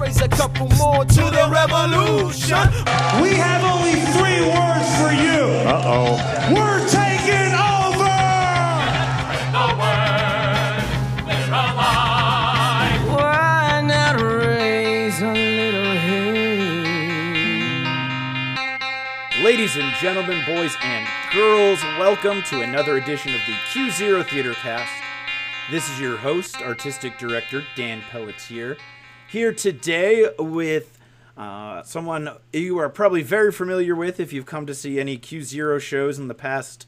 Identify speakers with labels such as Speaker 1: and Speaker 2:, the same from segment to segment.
Speaker 1: raise a couple more to the revolution.
Speaker 2: We have only 3 words for you.
Speaker 3: Uh-oh.
Speaker 2: We're taking over!
Speaker 1: Why not raise a little hay?
Speaker 4: Ladies and gentlemen, boys and girls, welcome to another edition of the Q0 Theater Cast. This is your host, artistic director Dan Pelletier, here today with someone you are probably very familiar with if you've come to see any Q0 shows in the past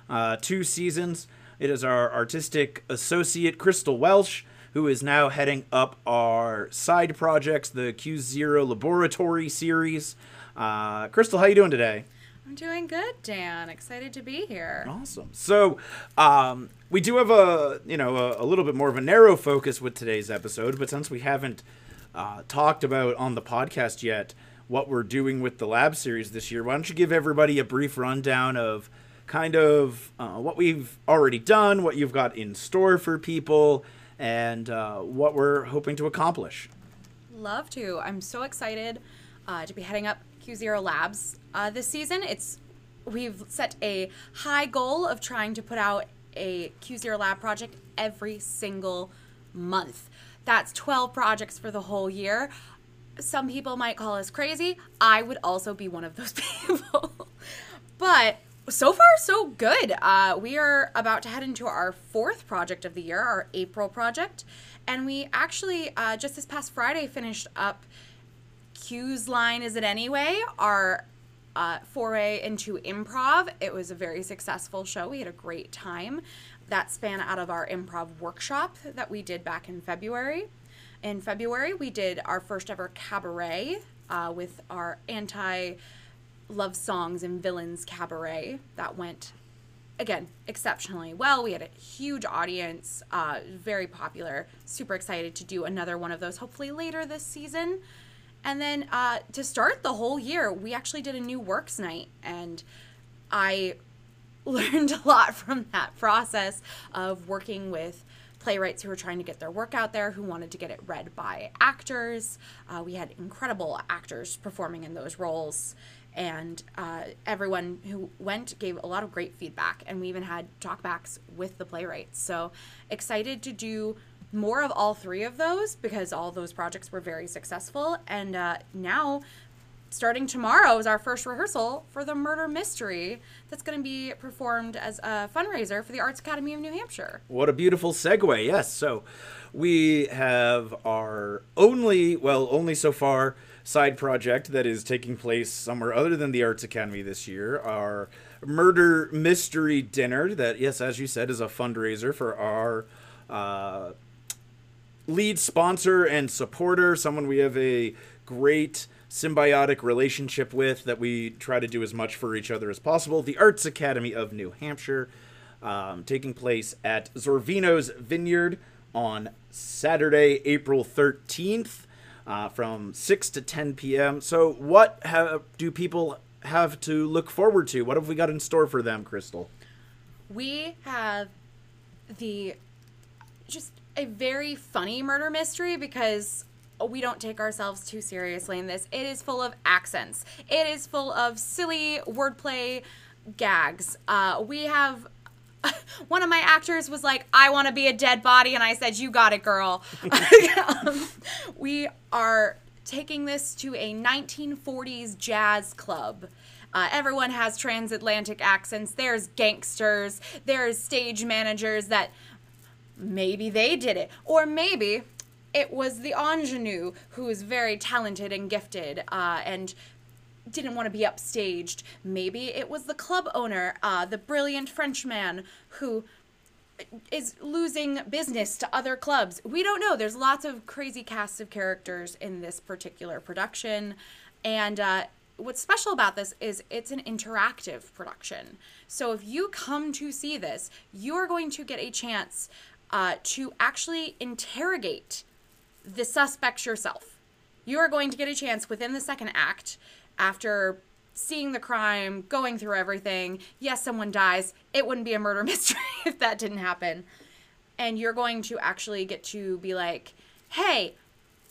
Speaker 4: 2 seasons. It is our artistic associate, Crystal Welsh, who is now heading up our side projects, the Q0 Laboratory series. Crystal, how you doing today?
Speaker 5: I'm doing good, Dan. Excited to be here.
Speaker 4: Awesome. So, we do have a little bit more of a narrow focus with today's episode, but since we haven't talked about on the podcast yet what we're doing with the lab series this year, why don't you give everybody a brief rundown of kind of what we've already done, what you've got in store for people, and what we're hoping to accomplish.
Speaker 5: Love to. I'm so excited to be heading up Q0 Labs this season. We've set a high goal of trying to put out a Q0 Lab project every single month. That's 12 projects for the whole year. Some people might call us crazy. I would also be one of those people. But so far, so good. We are about to head into our 4th project of the year, our April project. And we actually, just this past Friday, finished up Q's Line Is It Anyway, our foray into improv. It was a very successful show. We had a great time. That span out of our improv workshop that we did back in February. In February, we did our first ever cabaret with our anti-love songs and villains cabaret. That went, again, exceptionally well. We had a huge audience, very popular. Super excited to do another one of those, hopefully later this season. And then to start the whole year, we actually did a new works night, and I learned a lot from that process of working with playwrights who were trying to get their work out there, who wanted to get it read by actors. We had incredible actors performing in those roles, and everyone who went gave a lot of great feedback, and we even had talkbacks with the playwrights. So excited to do more of all 3 of those because all those projects were very successful. And now, starting tomorrow, is our first rehearsal for the murder mystery that's going to be performed as a fundraiser for the Arts Academy of New Hampshire.
Speaker 4: What a beautiful segue. Yes. So we have our only so far side project that is taking place somewhere other than the Arts Academy this year, our murder mystery dinner that, yes, as you said, is a fundraiser for our lead sponsor and supporter, someone we have a great symbiotic relationship with that we try to do as much for each other as possible, the Arts Academy of New Hampshire, taking place at Zorvino's Vineyard on Saturday, April 13th, from 6 to 10 p.m. So what do people have to look forward to? What have we got in store for them, Crystal?
Speaker 5: We have just a very funny murder mystery because we don't take ourselves too seriously in this. It is full of accents. It is full of silly wordplay gags. We have one of my actors was like, I want to be a dead body. And I said, you got it, girl. We are taking this to a 1940s jazz club. Everyone has transatlantic accents. There's gangsters. There's stage managers that maybe they did it. Or maybe it was the ingenue who is very talented and gifted and didn't want to be upstaged. Maybe it was the club owner, the brilliant Frenchman who is losing business to other clubs. We don't know. There's lots of crazy casts of characters in this particular production. And what's special about this is it's an interactive production. So if you come to see this, you are going to get a chance to actually interrogate the suspects yourself. You are going to get a chance within the second act, after seeing the crime, going through everything. Yes, someone dies. It wouldn't be a murder mystery if that didn't happen. And you're going to actually get to be like, hey,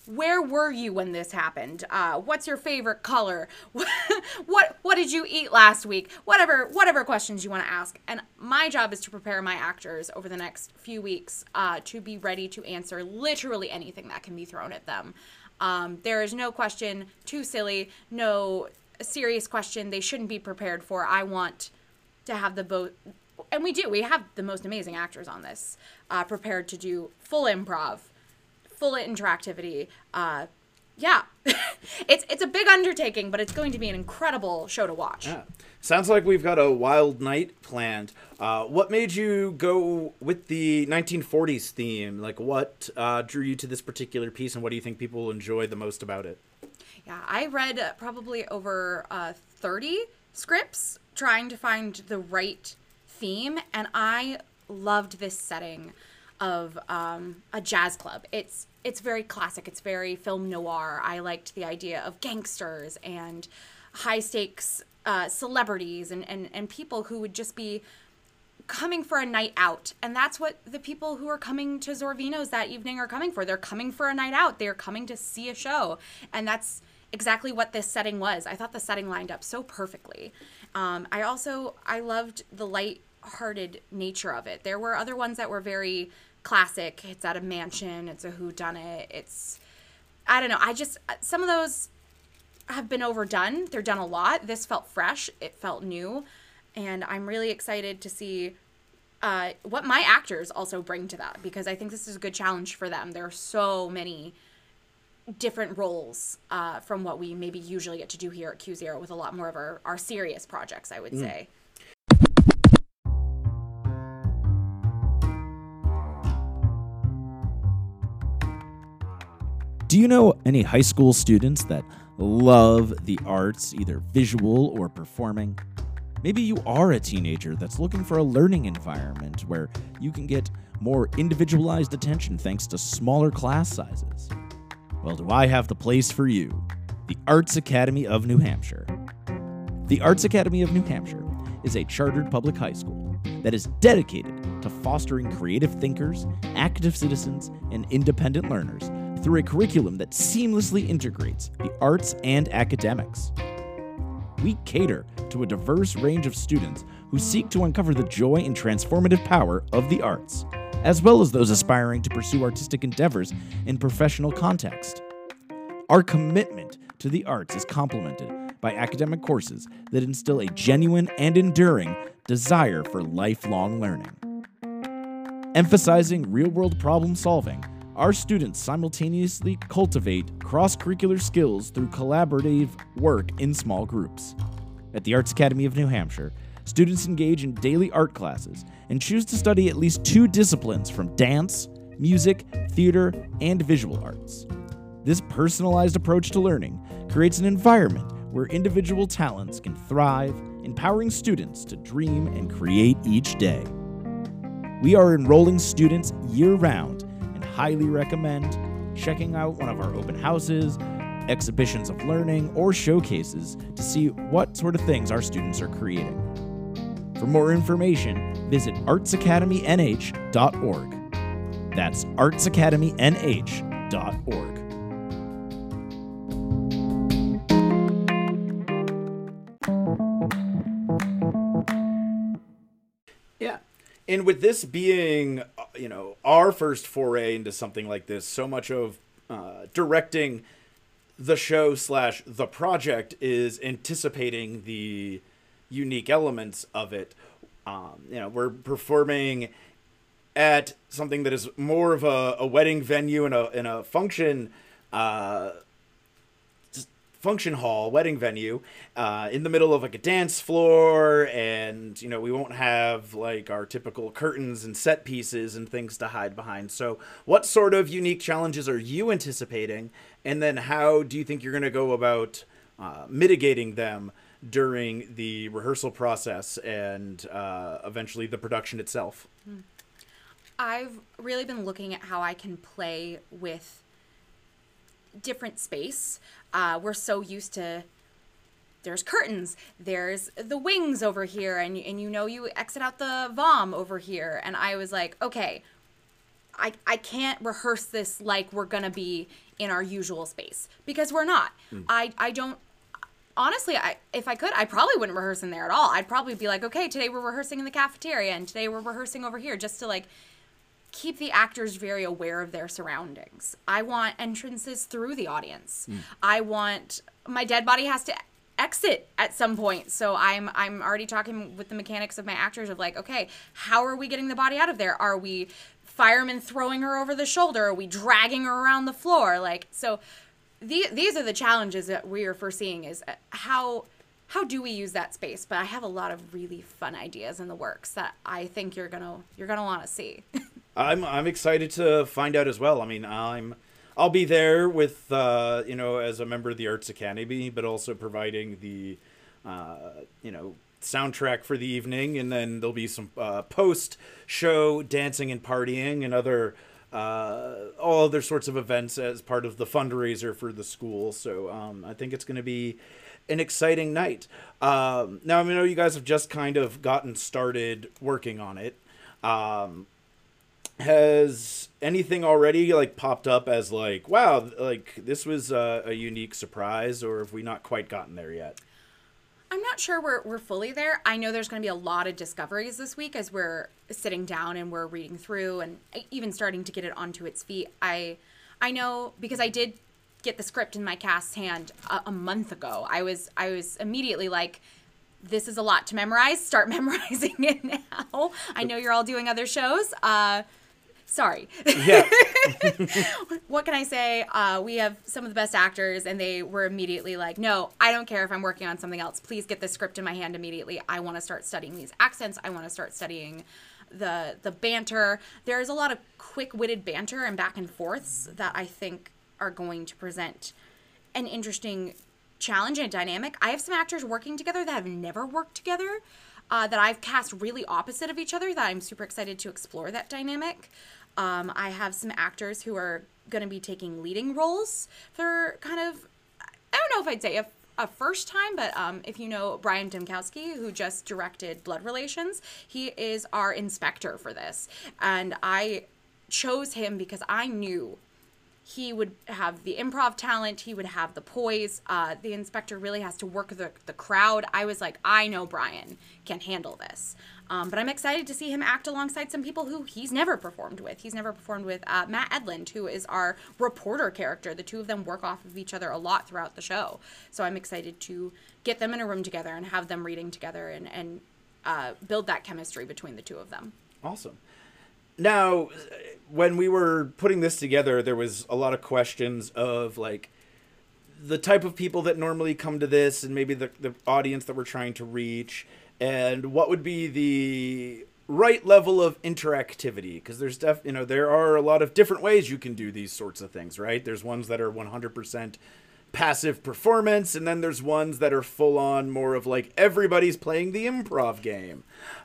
Speaker 5: where were you when this happened? What's your favorite color? What did you eat last week? Whatever questions you want to ask. And my job is to prepare my actors over the next few weeks to be ready to answer literally anything that can be thrown at them. There is no question too silly, no serious question they shouldn't be prepared for. I want to have the both, and we have the most amazing actors on this, prepared to do full improv, full interactivity. Yeah, it's a big undertaking, but it's going to be an incredible show to watch.
Speaker 4: Yeah. Sounds like we've got a wild night planned. What made you go with the 1940s theme? Like, what drew you to this particular piece, and what do you think people will enjoy the most about it?
Speaker 5: Yeah, I read probably over 30 scripts trying to find the right theme, and I loved this setting of a jazz club. It's very classic. It's very film noir. I liked the idea of gangsters and high stakes celebrities and people who would just be coming for a night out. And that's what the people who are coming to Zorvino's that evening are coming for. They're coming for a night out. They're coming to see a show. And that's exactly what this setting was. I thought the setting lined up so perfectly. I loved the light-hearted nature of it. There were other ones that were very classic. It's at a mansion. It's a whodunit. I don't know. Some of those have been overdone. They're done a lot. This felt fresh. It felt new. And I'm really excited to see what my actors also bring to that, because I think this is a good challenge for them. There are so many different roles from what we maybe usually get to do here at Q0 with a lot more of our serious projects, I would say.
Speaker 3: Do you know any high school students that love the arts, either visual or performing? Maybe you are a teenager that's looking for a learning environment where you can get more individualized attention thanks to smaller class sizes. Well, do I have the place for you? The Arts Academy of New Hampshire. The Arts Academy of New Hampshire is a chartered public high school that is dedicated to fostering creative thinkers, active citizens, and independent learners through a curriculum that seamlessly integrates the arts and academics. We cater to a diverse range of students who seek to uncover the joy and transformative power of the arts, as well as those aspiring to pursue artistic endeavors in professional context. Our commitment to the arts is complemented by academic courses that instill a genuine and enduring desire for lifelong learning. Emphasizing real-world problem solving, our students simultaneously cultivate cross-curricular skills through collaborative work in small groups. At the Arts Academy of New Hampshire, students engage in daily art classes and choose to study at least 2 disciplines from dance, music, theater, and visual arts. This personalized approach to learning creates an environment where individual talents can thrive, empowering students to dream and create each day. We are enrolling students year-round and highly recommend checking out one of our open houses, exhibitions of learning, or showcases to see what sort of things our students are creating. For more information, visit artsacademynh.org. That's artsacademynh.org.
Speaker 4: Yeah. And with this being, our first foray into something like this, so much of directing the show / the project is anticipating the unique elements of it. We're performing at something that is more of a wedding venue and a function hall, wedding venue, in the middle of like a dance floor, and we won't have like our typical curtains and set pieces and things to hide behind. So what sort of unique challenges are you anticipating, and then how do you think you're going to go about mitigating them during the rehearsal process and eventually the production itself?
Speaker 5: I've really been looking at how I can play with different space. We're so used to, there's curtains, there's the wings over here, and you exit out the vom over here. And I was like, okay, I can't rehearse this like we're gonna be in our usual space, because we're not. I don't, honestly, if I could, I probably wouldn't rehearse in there at all. I'd probably be like, okay, today we're rehearsing in the cafeteria, and today we're rehearsing over here, just to like keep the actors very aware of their surroundings. I want entrances through the audience. I want, my dead body has to exit at some point. So I'm already talking with the mechanics of my actors of like, okay, how are we getting the body out of there? Are we firemen throwing her over the shoulder? Are we dragging her around the floor? Like, so these are the challenges that we are foreseeing, is how do we use that space? But I have a lot of really fun ideas in the works that I think you're gonna want to see.
Speaker 4: I'm excited to find out as well. I mean, I'll be there with as a member of the Arts Academy, but also providing the soundtrack for the evening, and then there'll be some post-show dancing and partying and other all other sorts of events as part of the fundraiser for the school. So I think it's going to be an exciting night. Now, I know you guys have just kind of gotten started working on it. Has anything already like popped up as like, wow, like this was a unique surprise, or have we not quite gotten there yet?
Speaker 5: I'm not sure we're fully there. I know there's going to be a lot of discoveries this week as we're sitting down and we're reading through and even starting to get it onto its feet. I know, because I did get the script in my cast's hand a month ago. I was immediately like, this is a lot to memorize. Start memorizing it now. I know you're all doing other shows. Sorry.
Speaker 4: Yeah.
Speaker 5: What can I say? We have some of the best actors, and they were immediately like, no, I don't care if I'm working on something else. Please get the script in my hand immediately. I want to start studying these accents. I want to start studying the banter. There's a lot of quick-witted banter and back and forths that I think are going to present an interesting challenge and dynamic. I have some actors working together that have never worked together, that I've cast really opposite of each other, that I'm super excited to explore that dynamic. I have some actors who are going to be taking leading roles for kind of, I don't know if I'd say a first time, but if you know Brian Dymkowski, who just directed Blood Relations, he is our inspector for this. And I chose him because I knew he would have the improv talent, he would have the poise. The inspector really has to work the crowd. I was like, I know Brian can handle this. But I'm excited to see him act alongside some people who he's never performed with. He's never performed with Matt Edlund, who is our reporter character. The two of them work off of each other a lot throughout the show. So I'm excited to get them in a room together and have them reading together and build that chemistry between the two of them.
Speaker 4: Awesome. Now, when we were putting this together, there was a lot of questions of like the type of people that normally come to this, and maybe the audience that we're trying to reach, and what would be the right level of interactivity, because there's there are a lot of different ways you can do these sorts of things, right? There's ones that are 100% passive performance, and then there's ones that are full on more of like everybody's playing the improv game.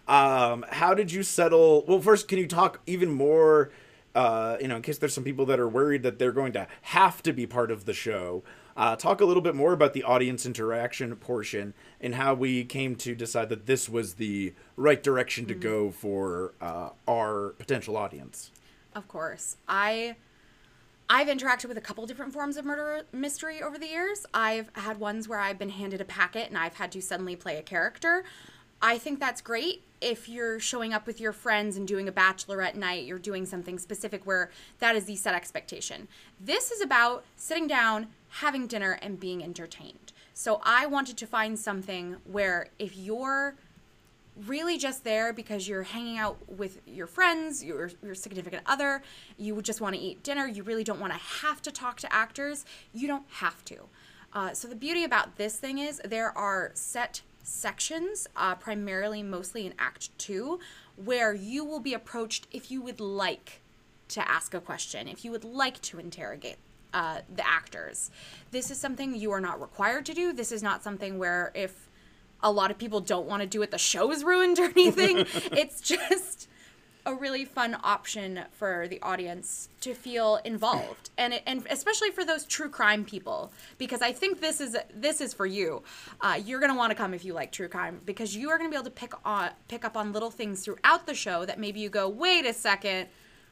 Speaker 4: How did you settle? Well, first, can you talk even more, in case there's some people that are worried that they're going to have to be part of the show. Talk a little bit more about the audience interaction portion and how we came to decide that this was the right direction to go for our potential audience.
Speaker 5: Of course. I've interacted with a couple different forms of murder mystery over the years. I've had ones where I've been handed a packet and I've had to suddenly play a character. I think that's great if you're showing up with your friends and doing a bachelorette night, you're doing something specific where that is the set expectation. This is about sitting down, having dinner, and being entertained. So I wanted to find something where if you're really just there because you're hanging out with your friends, your significant other, you would just want to eat dinner, you really don't want to have to talk to actors, you don't have to. So the beauty about this thing is there are set sections, primarily mostly in Act 2, where you will be approached if you would like to ask a question, if you would like to interrogate the actors. This is something you are not required to do. This is not something where if a lot of people don't want to do it, the show is ruined or anything. It's just a really fun option for the audience to feel involved, and especially for those true crime people, because I think this is for you. You're gonna want to come if you like true crime, because you are gonna be able to pick up on little things throughout the show that maybe you go, wait a second,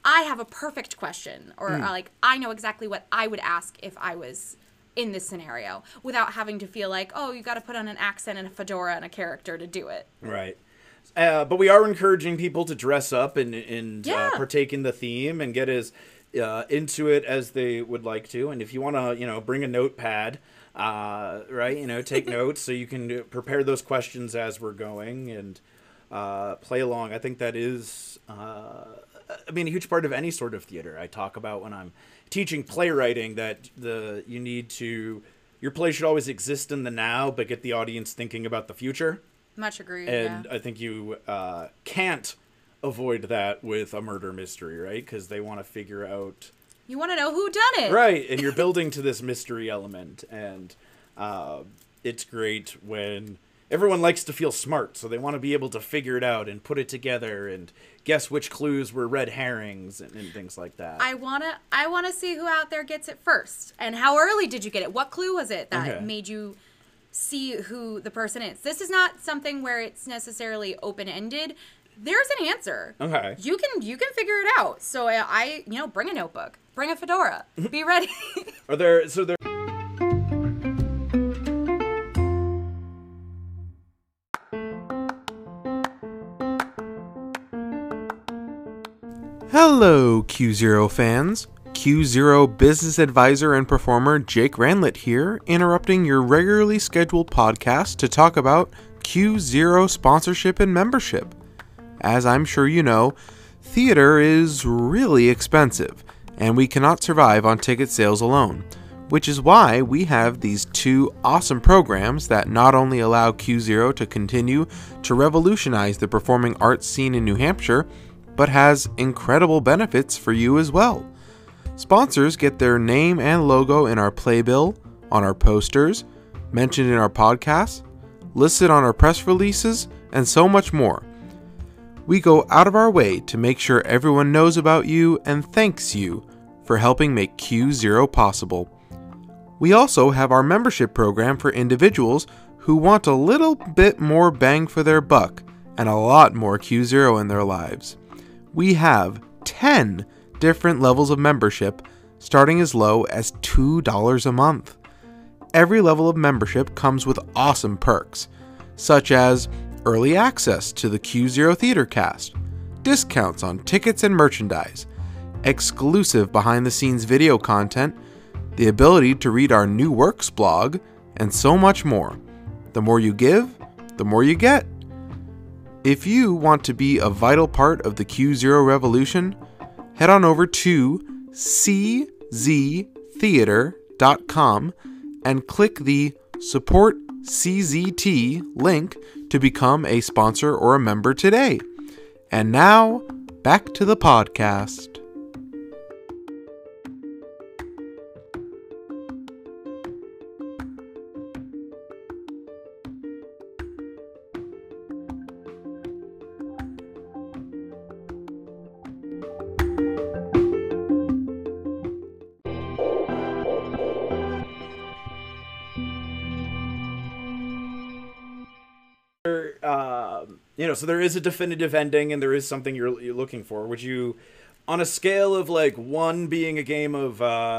Speaker 5: I have a perfect question, or like I know exactly what I would ask if I was in this scenario without having to feel like, oh, you got to put on an accent and a fedora and a character to do it.
Speaker 4: Right. But we are encouraging people to dress up and
Speaker 5: Yeah.
Speaker 4: partake in the theme and get as into it as they would like to. And if you want to, bring a notepad, right, take notes so you can prepare those questions as we're going and play along. I think that is, a huge part of any sort of theater. I talk about when I'm teaching playwriting that your play should always exist in the now, but get the audience thinking about the future.
Speaker 5: Much agreed.
Speaker 4: And
Speaker 5: yeah.
Speaker 4: I think you can't avoid that with a murder mystery, right? Because they want to figure out...
Speaker 5: You want to know who done it.
Speaker 4: Right, and you're building to this mystery element. And it's great when everyone likes to feel smart, so they want to be able to figure it out and put it together and guess which clues were red herrings and things like that.
Speaker 5: I wanna see who out there gets it first. And how early did you get it? What clue was it that made you see who the person is? This is not something where it's necessarily open-ended. There's an answer.
Speaker 4: Okay.
Speaker 5: You can figure it out. So I bring a notebook, bring a fedora, be ready.
Speaker 6: Hello, Q0 fans. Q0 business advisor and performer Jake Ranlett here, interrupting your regularly scheduled podcast to talk about Q0 sponsorship and membership. As I'm sure you know, theater is really expensive, and we cannot survive on ticket sales alone, which is why we have these two awesome programs that not only allow Q0 to continue to revolutionize the performing arts scene in New Hampshire, but has incredible benefits for you as well. Sponsors get their name and logo in our playbill, on our posters, mentioned in our podcasts, listed on our press releases, and so much more. We go out of our way to make sure everyone knows about you and thanks you for helping make Q0 possible. We also have our membership program for individuals who want a little bit more bang for their buck and a lot more Q0 in their lives. We have 10 different levels of membership, starting as low as $2 a month. Every level of membership comes with awesome perks, such as early access to the Q0 Theater Cast, discounts on tickets and merchandise, exclusive behind-the-scenes video content, the ability to read our new works blog, and so much more. The more you give, the more you get. If you want to be a vital part of the Q0 revolution, head on over to cztheater.com and click the Support CZT link to become a sponsor or a member today. And now, back to the podcast.
Speaker 4: So there is a definitive ending and there is something you're looking for. Would you, on a scale of like 1 being a game of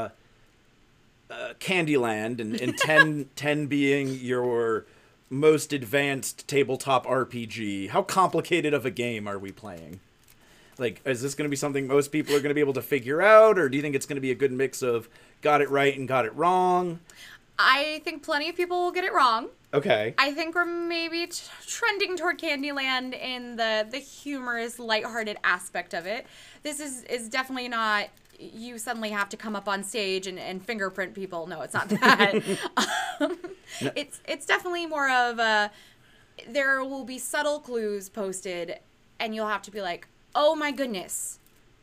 Speaker 4: Candyland and 10 being your most advanced tabletop RPG, how complicated of a game are we playing? Like, is this going to be something most people are going to be able to figure out, or do you think it's going to be a good mix of got it right and got it wrong?
Speaker 5: I think plenty of people will get it wrong.
Speaker 4: Okay.
Speaker 5: I think we're maybe trending toward Candyland in the humorous, lighthearted aspect of it. This is definitely not you suddenly have to come up on stage and fingerprint people. No, it's not that. It's definitely more of there will be subtle clues posted, and you'll have to be like, oh my goodness,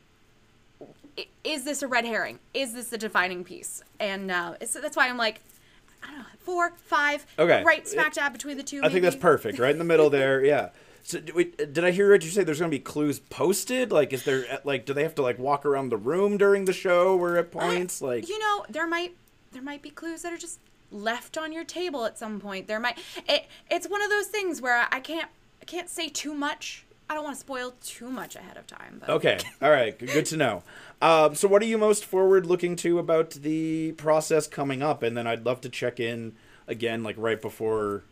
Speaker 5: is this a red herring? Is this the defining piece? And that's why I'm like, I don't know, 4, 5,
Speaker 4: okay,
Speaker 5: right smack dab between the two.
Speaker 4: I think that's perfect, right in the middle there. Yeah. So did I hear you say there's going to be clues posted? Like, is there do they have to walk around the room during the show or at points?
Speaker 5: There might be clues that are just left on your table at some point. It's one of those things where I can't say too much don't want to spoil too much ahead of time. But.
Speaker 4: Okay. All right. Good to know. So what are you most forward looking to about the process coming up? And then I'd love to check in again, like right before,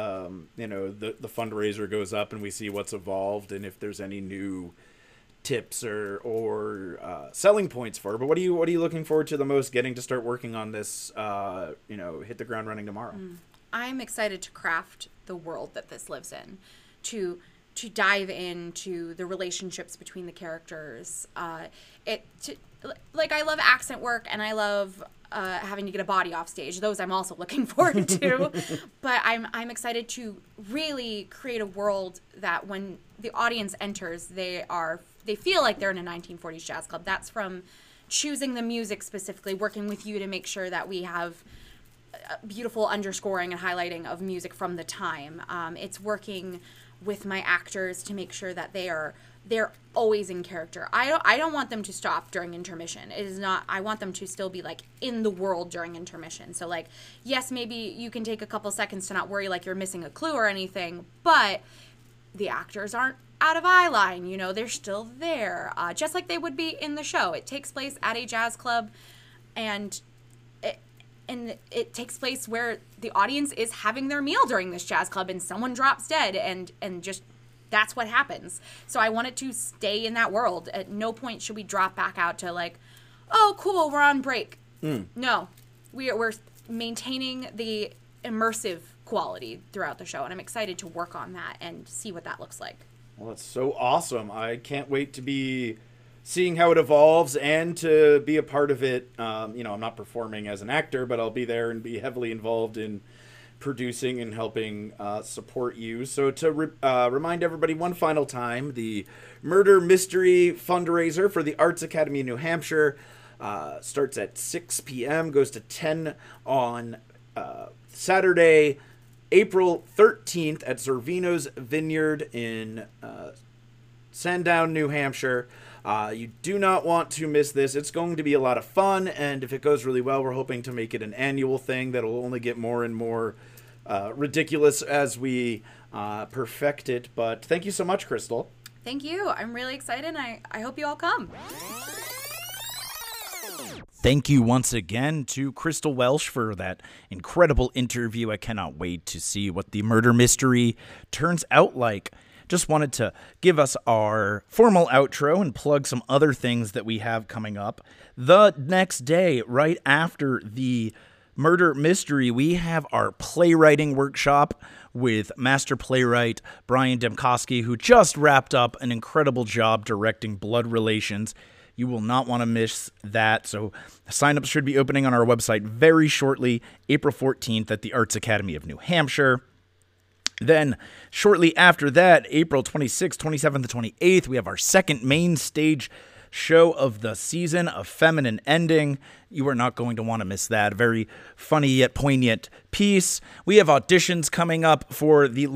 Speaker 4: the fundraiser goes up and we see what's evolved and if there's any new tips or selling points for it. But what are you looking forward to the most getting to start working on this, hit the ground running tomorrow?
Speaker 5: I'm excited to craft the world that this lives in, to dive into the relationships between the characters. I love accent work and I love having to get a body off stage. Those I'm also looking forward to. But I'm excited to really create a world that when the audience enters, they feel like they're in a 1940s jazz club. That's from choosing the music specifically, working with you to make sure that we have beautiful underscoring and highlighting of music from the time. It's working with my actors to make sure that they're always in character. I don't want them to stop during intermission. It is not. I want them to still be like in the world during intermission. So like, yes, maybe you can take a couple seconds to not worry like you're missing a clue or anything, but the actors aren't out of eye line. They're still there, just like they would be in the show. It takes place at a jazz club, and it takes place where the audience is having their meal during this jazz club and someone drops dead and just that's what happens. So I want it to stay in that world. At no point should we drop back out to like, oh, cool, we're on break. No, we're maintaining the immersive quality throughout the show, and I'm excited to work on that and see what that looks like.
Speaker 4: Well, that's so awesome. I can't wait to be seeing how it evolves and to be a part of it. I'm not performing as an actor, but I'll be there and be heavily involved in producing and helping support you. So to remind everybody one final time, the Murder Mystery fundraiser for the Arts Academy of New Hampshire starts at 6 p.m., goes to 10 on Saturday, April 13th at Zervino's Vineyard in Sandown, New Hampshire. You do not want to miss this. It's going to be a lot of fun, and if it goes really well, we're hoping to make it an annual thing that'll only get more and more ridiculous as we perfect it. But thank you so much, Crystal.
Speaker 5: Thank you. I'm really excited, and I hope you all come.
Speaker 3: Thank you once again to Crystal Welsh for that incredible interview. I cannot wait to see what the murder mystery turns out like. Just wanted to give us our formal outro and plug some other things that we have coming up. The next day, right after the murder mystery, we have our playwriting workshop with master playwright Brian Demkowski, who just wrapped up an incredible job directing Blood Relations. You will not want to miss that. So signups should be opening on our website very shortly, April 14th at the Arts Academy of New Hampshire. Then, shortly after that, April 26th, 27th, and 28th, we have our second main stage show of the season, A Feminine Ending. You are not going to want to miss that. A very funny yet poignant piece. We have auditions coming up for the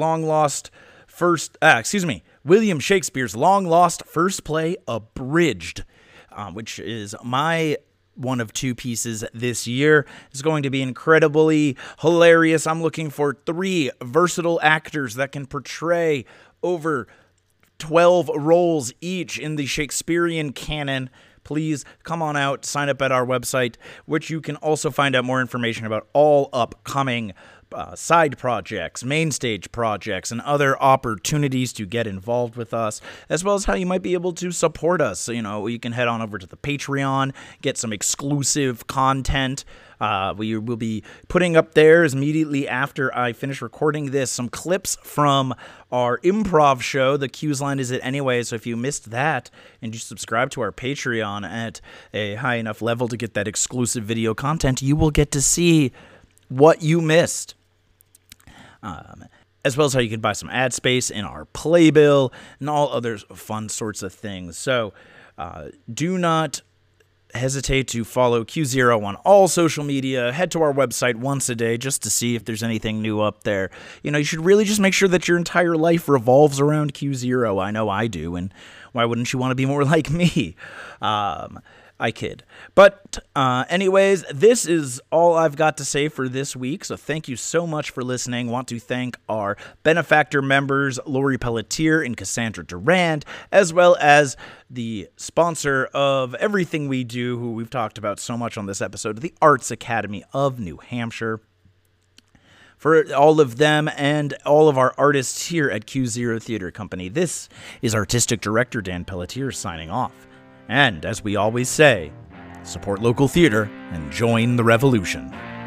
Speaker 3: William Shakespeare's long-lost first play, Abridged, which is my one of two pieces this year. It's going to be incredibly hilarious. I'm looking for 3 versatile actors that can portray over 12 roles each in the Shakespearean canon. Please come on out, sign up at our website, which you can also find out more information about all upcoming side projects, main stage projects, and other opportunities to get involved with us, as well as how you might be able to support us. You can head on over to the Patreon, get some exclusive content. We will be putting up there immediately after I finish recording this some clips from our improv show, The Q's Line Is It Anyway? So if you missed that and you subscribe to our Patreon at a high enough level to get that exclusive video content, you will get to see what you missed. As well as how you can buy some ad space in our playbill and all other fun sorts of things. So do not hesitate to follow Q0 on all social media. Head to our website once a day just to see if there's anything new up there. You should really just make sure that your entire life revolves around Q0. I know I do, and why wouldn't you want to be more like me?
Speaker 4: I kid. But anyways, this is all I've got to say for this week. So thank you so much for listening. Want to thank our benefactor members, Lori Pelletier and Cassandra Durand, as well as the sponsor of everything we do, who we've talked about so much on this episode, the Arts Academy of New Hampshire. For all of them and all of our artists here at Q0 Theater Company, this is Artistic Director Dan Pelletier signing off. And as we always say, support local theater and join the revolution.